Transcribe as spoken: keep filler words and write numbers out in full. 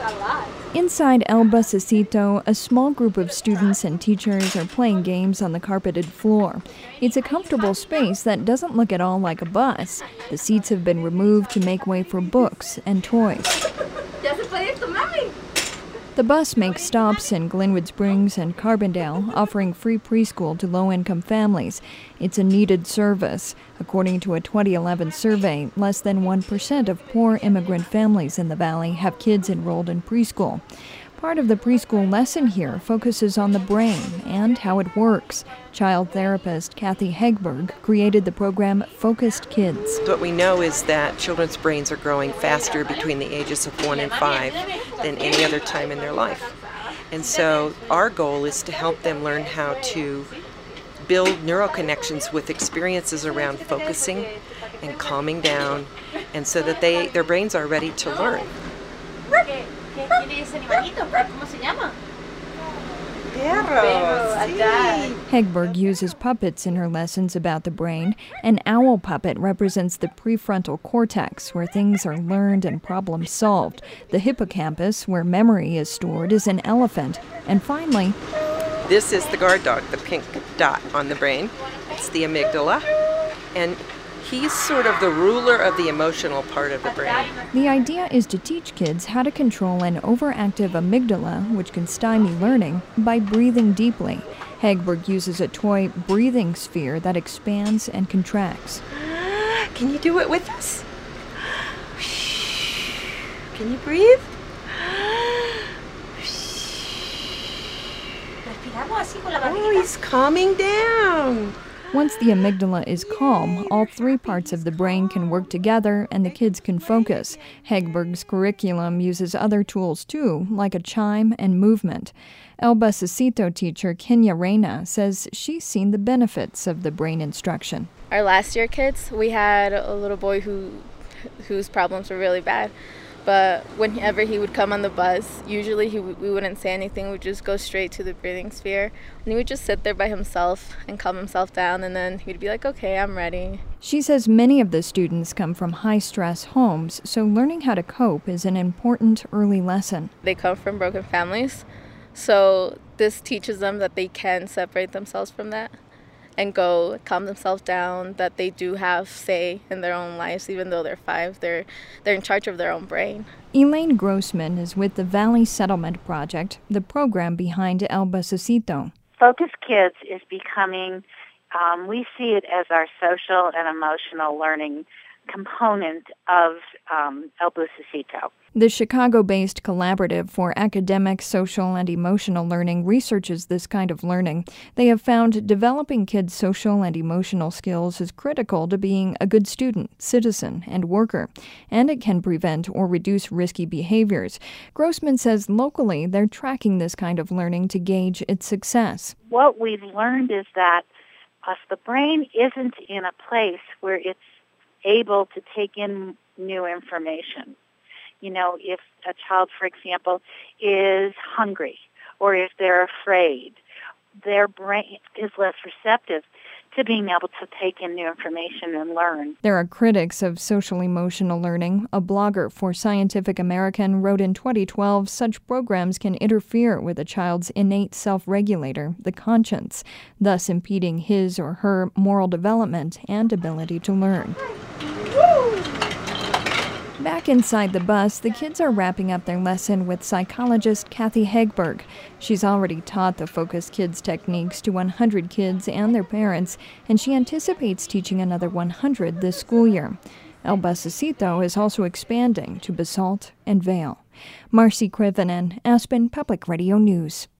Inside El Busecito, a small group of students and teachers are playing games on the carpeted floor. It's a comfortable space that doesn't look at all like a bus. The seats have been removed to make way for books and toys. The bus makes stops in Glenwood Springs and Carbondale, offering free preschool to low-income families. It's a needed service. According to a twenty eleven survey, less than one percent of poor immigrant families in the valley have kids enrolled in preschool. Part of the preschool lesson here focuses on the brain and how it works. Child therapist Kathy Hegberg created the program Focused Kids. What we know is that children's brains are growing faster between the ages of one and five than any other time in their life. And so our goal is to help them learn how to build neural connections with experiences around focusing and calming down, and so that they their brains are ready to learn. Hegberg uses puppets in her lessons about the brain. An owl puppet represents the prefrontal cortex, where things are learned and problems solved. The hippocampus, where memory is stored, is an elephant. And finally, this is the guard dog, the pink dot on the brain. It's the amygdala. And he's sort of the ruler of the emotional part of the brain. The idea is to teach kids how to control an overactive amygdala, which can stymie learning, by breathing deeply. Hegberg uses a toy breathing sphere that expands and contracts. Can you do it with us? Can you breathe? Oh, he's calming down. Once the amygdala is calm, all three parts of the brain can work together and the kids can focus. Hegberg's curriculum uses other tools too, like a chime and movement. El Busecito teacher Kenya Reyna says she's seen the benefits of the brain instruction. Our last year kids, we had a little boy who whose problems were really bad. But whenever he would come on the bus, usually he, we wouldn't say anything. We'd just go straight to the breathing sphere. And he would just sit there by himself and calm himself down, and then he'd be like, okay, I'm ready. She says many of the students come from high-stress homes, so learning how to cope is an important early lesson. They come from broken families, so this teaches them that they can separate themselves from that and go calm themselves down, that they do have say in their own lives. Even though they're five, they're they're in charge of their own brain. Elaine Grossman is with the Valley Settlement Project, the program behind El Busecito. Focused Kids is becoming, um, we see it as our social and emotional learning component of um, El Busecito. The Chicago-based Collaborative for Academic, Social, and Emotional Learning researches this kind of learning. They have found developing kids' social and emotional skills is critical to being a good student, citizen, and worker, and it can prevent or reduce risky behaviors. Grossman says locally they're tracking this kind of learning to gauge its success. What we've learned is that uh, the brain isn't in a place where it's able to take in new information. You know, if a child, for example, is hungry or if they're afraid, their brain is less receptive to being able to take in new information and learn. There are critics of social-emotional learning. A blogger for Scientific American wrote in twenty twelve such programs can interfere with a child's innate self-regulator, the conscience, thus impeding his or her moral development and ability to learn. Back inside the bus, the kids are wrapping up their lesson with psychologist Kathy Hegberg. She's already taught the Focused Kids techniques to one hundred kids and their parents, and she anticipates teaching another one hundred this school year. El Busecito is also expanding to Basalt and Vail. Marcy Krivonen, Aspen Public Radio News.